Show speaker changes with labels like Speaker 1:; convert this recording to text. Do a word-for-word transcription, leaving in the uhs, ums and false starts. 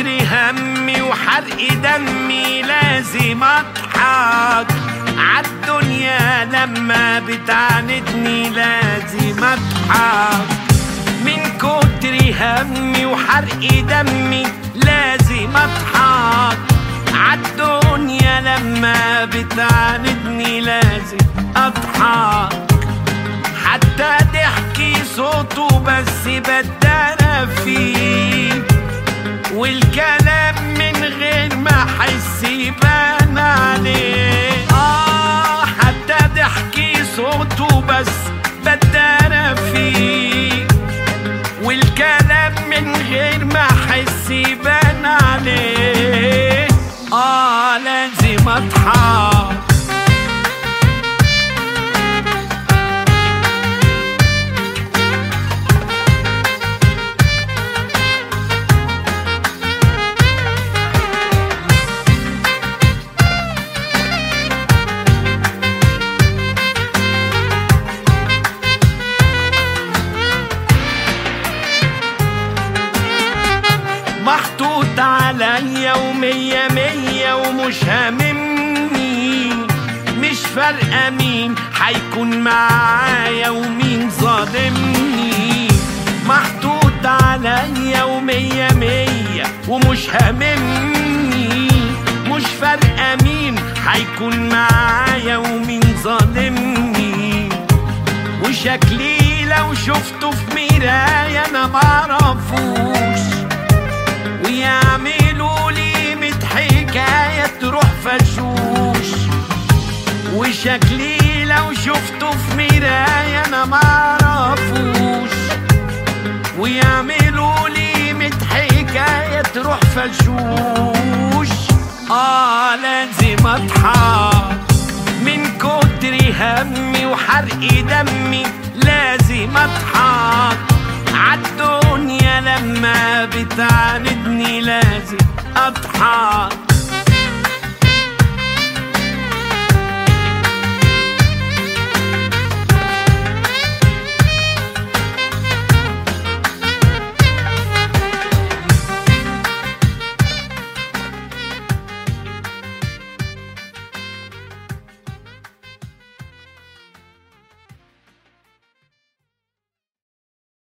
Speaker 1: همي وحرق دمي لازم اضحك عالدنيا لما بتعاندني لازم اضحك من كتر همي وحرق دمي لازم اضحك عالدنيا لما بتعاندني لازم اضحك حتى ضحكي صوته بس بدأنا فيه والكلام من غير ما احس يبان عليه اه حتى ضحكي صوته بس بدأنا فيه والكلام من غير ما احس يبان عليه اه لازم اضحك محطوط عليا ومية مية ومش هاممني مش فارقة مين هيكون معايا ومين ظالمني محطوط عليا ومية مية ومش هاممني مش فارقة مين هيكون معايا ومين ظالمني وشكلي لو شفته في مراية انا معرفوش ويعملوا لي ميت حكاية تروح فشوش وشكلي لو شفته في مراية انا معرفوش ويعملوا لي ميت حكاية تروح فشوش اه لازم اضحك من كتر همي وحرق دمي لازم اضحك عالدنيا لما بتعاندني لازم اضحك